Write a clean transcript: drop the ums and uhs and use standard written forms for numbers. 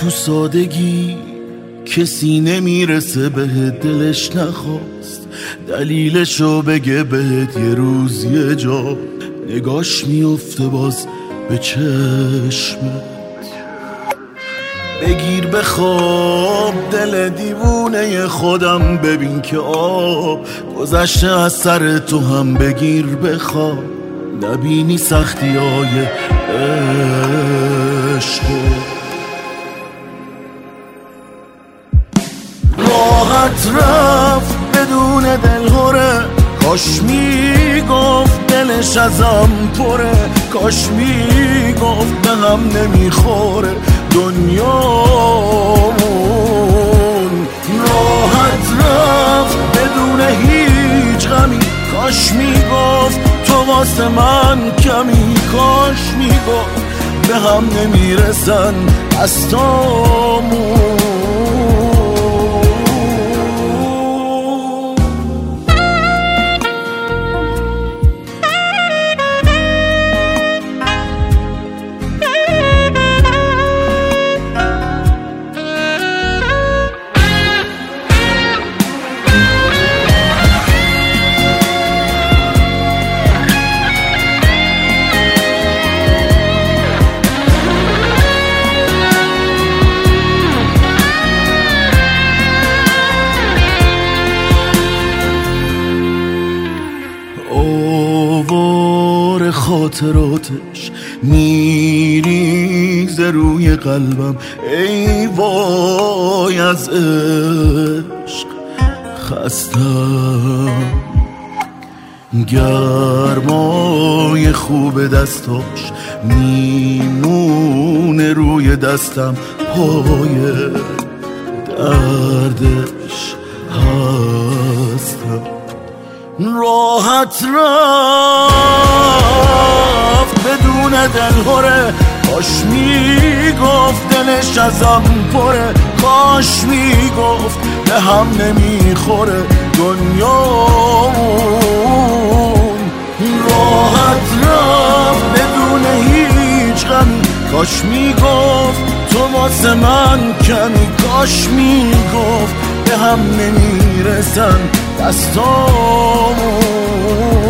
تو سادگی کسی نمیرسه بهت، دلش نخواست دلیلشو بگه بهت، یه روز یه جا نگاش میفته باز به چشمت. بگیر بخواب دل دیوونه خودم، ببین که آب گذشته از سر تو هم. بگیر بخواب نبینی سختی های عشقو. راحت رفت بدون دلهوره، کاش میگفت دلش ازم پره، کاش میگفت به هم نمیخوره دنیامون. راحت رفت بدون هیچ غمی، کاش میگفت تو واسه من کمی، کاش میگفت به هم نمیرسن دستامون. آوار خاطراتش میریزه روی قلبم، ای وای از عشق خستم. گرمای خوب دستاش میمونه روی دستم، پای دردش هستم. راحت رفت بدون دلهوره، کاش میگفت دلش ازم پره، کاش میگفت به هم نمیخوره دنیامون. راحت رفت بدون هیچ غمی، کاش میگفت تو واسه من کمی، کاش میگفت به هم نمیرسن دستامون.